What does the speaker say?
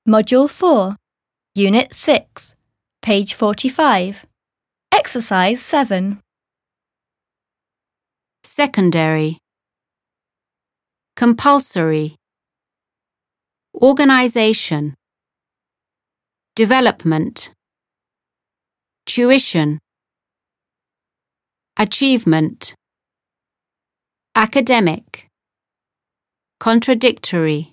Module 4, Unit 6, page 45. Exercise 7. Secondary. Compulsory. Organization. Development. Tuition. Achievement. Academic. Contradictory.